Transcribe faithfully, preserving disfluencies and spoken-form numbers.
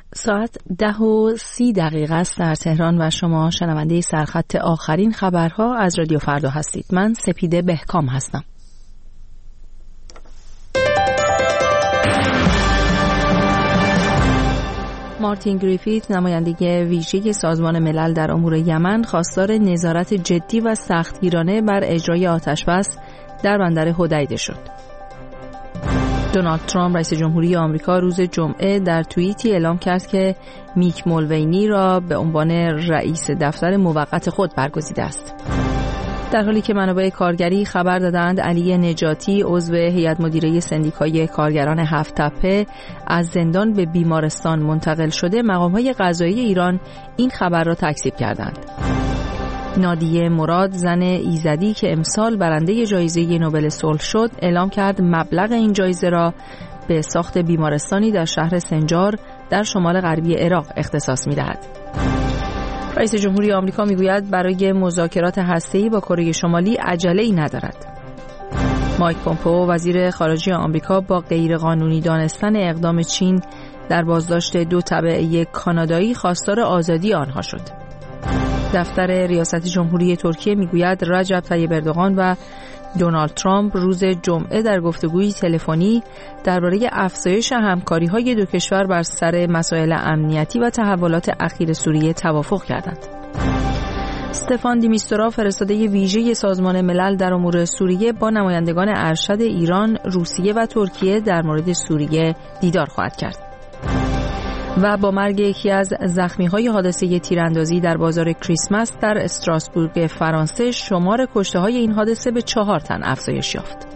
ساعت ده و سی دقیقه است در تهران و شما شنونده سرخط آخرین خبرها از رادیو فردا هستید. من سپیده بهکام هستم. مارتین گریفیت، نماینده ویژه سازمان ملل در امور یمن، خواستار نظارت جدی و سختگیرانه بر اجرای آتش‌بس در بندر حدیده شد. دونالد ترامپ رئیس جمهوری آمریکا روز جمعه در توییتی اعلام کرد که میک مولوینی را به عنوان رئیس دفتر موقت خود برگزیده است. در حالی که منابع کارگری خبر دادند علی نجاتی، عضو هیئت مدیره سندیکای کارگران هفت تپه، از زندان به بیمارستان منتقل شده، مقام‌های قضایی ایران این خبر را تکذیب کردند. نادیه مراد، زن ایزدی که امسال برنده جایزه نوبل صلح شد، اعلام کرد مبلغ این جایزه را به ساخت بیمارستانی در شهر سنجار در شمال غربی عراق اختصاص می‌دهد. رئیس جمهوری آمریکا میگوید برای مذاکرات هسته‌ای با کره شمالی عجله‌ای ندارد. مایک پومپئو، وزیر خارجه آمریکا، با غیرقانونی دانستن اقدام چین در بازداشت دو تبعه کانادایی خواستار آزادی آنها شد. دفتر ریاست جمهوری ترکیه میگوید رجب طیب اردوغان و دونالد ترامپ روز جمعه در گفتگوی تلفنی درباره افزایش همکاری‌های دو کشور بر سر مسائل امنیتی و تحولات اخیر سوریه توافق کردند. استفان دیمیستورا، فرستاده ویژه سازمان ملل در امور سوریه، با نمایندگان ارشد ایران، روسیه و ترکیه در مورد سوریه دیدار خواهد کرد. و با مرگ یکی از زخمی‌های حادثه تیراندازی در بازار کریسمس در استراسبورگ فرانسه، شمار کشته‌های این حادثه به چهار تن افزایش یافت.